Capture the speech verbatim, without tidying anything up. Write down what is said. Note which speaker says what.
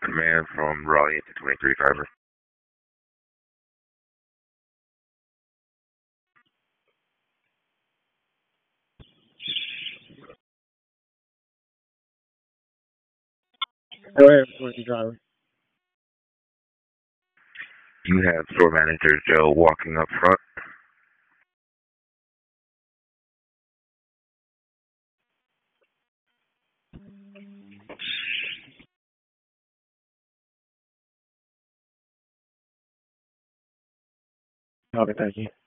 Speaker 1: Command from Raleigh into twenty-three Fiber.
Speaker 2: Go ahead, twenty driver.
Speaker 1: You have store manager Joe walking up front.
Speaker 2: Okay, thank you.